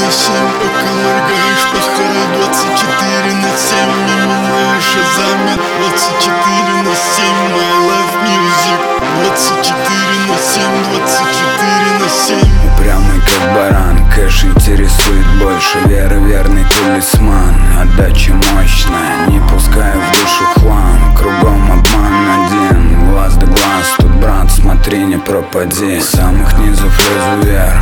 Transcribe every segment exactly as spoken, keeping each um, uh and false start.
на семь, пока моргаешь, пахаю двадцать четыре на семь. Мимо моя шазамит двадцать четыре на семь. My life music двадцать четыре на семь, двадцать четыре на семь. Упрямый как баран, кэш интересует больше. Вера верный талисман, отдача мощная, не пускай в душу хлам. Кругом обман один, глаз да глаз. Тут, брат, смотри, не пропади. С самых низов лезу вверх.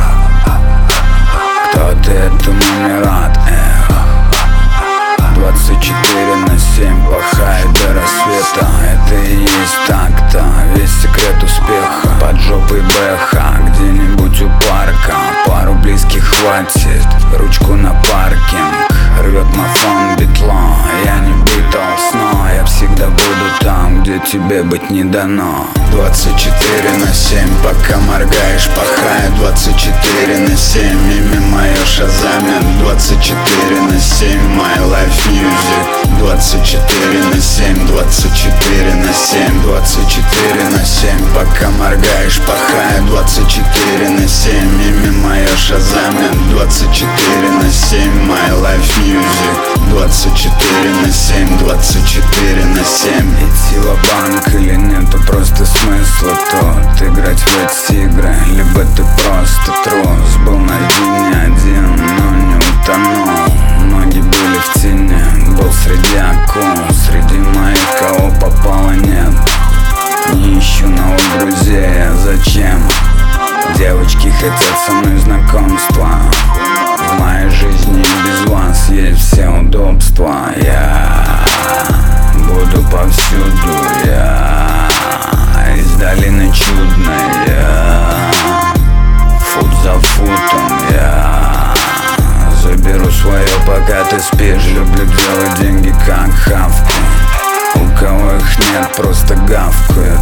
Кто ты, этому не рад, эх. Двадцать четыре на семь, пахай до рассвета. Это и есть так-то, весь секрет успеха. Под жопой БХ, где-нибудь у парка. Пару близких хватит, ручку на паркинг. Рвет мафон битло, я не Битлз, но я всегда буду там, где тебе быть не дано. Двадцать четыре на семь, пока моргаешь, пахай двадцать четыре на семь. Имя мое шазамит двадцать четыре на семь. My life music двадцать четыре на семь, двадцать четыре на семь, двадцать четыре на семь, пока моргаешь, пахай двадцать четыре на семь. Имя мое шазамит двадцать четыре на семь. My life music двадцать четыре на семь, двадцать четыре на семь. Идти ва-банк или нету просто смысла тут играть в эти игры, либо ты просто трус. Был на дне один, но не утонул. Ноги были в тени, был среди акул. Среди моих, кого попало, нет. Не ищу новых друзей, а зачем? Девочки хотят со мной знакомства. В моей жизни без вас есть все удобства. Я буду повсюду, я из долины чудной, я фут за футом, я заберу свое, пока ты спишь. Люблю делать деньги как хавку. У кого их нет, просто гавкают.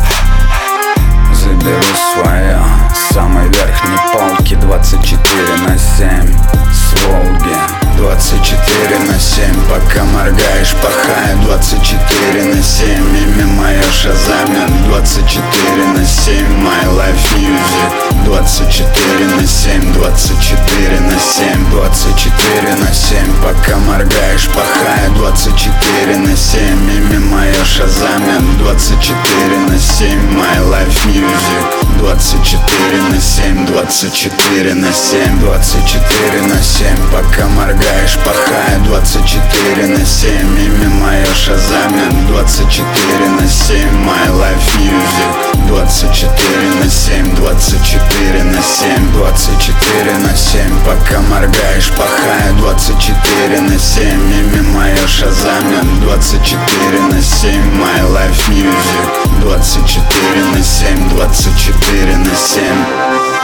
Заберу свое с самой верхней полки. Двадцать четыре на семь с Волги. Двадцать четыре на семь, пока моргаешь, пахай двадцать четыре на семь. Имя мое шазамит двадцать четыре на семь. My life music двадцать четыре на семь, двадцать четыре на семь, двадцать четыре на семь, пока моргаешь, пахай двадцать четыре на семь. Имя мое шазамит двадцать четыре на семь. My life music двадцать четыре на семь, двадцать четыре на семь, двадцать четыре на семь, пока моргаешь, пахай двадцать четыре на семь. Имя мое шазамит двадцать четыре на семь. My life music двадцать четыре на семь, двадцать четыре на семь, двадцать четыре на семь, пока моргаешь, пахай двадцать четыре на семь. Имя мое шазамит двадцать четыре на семь. My life music двадцать четыре на семь, двадцать четыре на семь.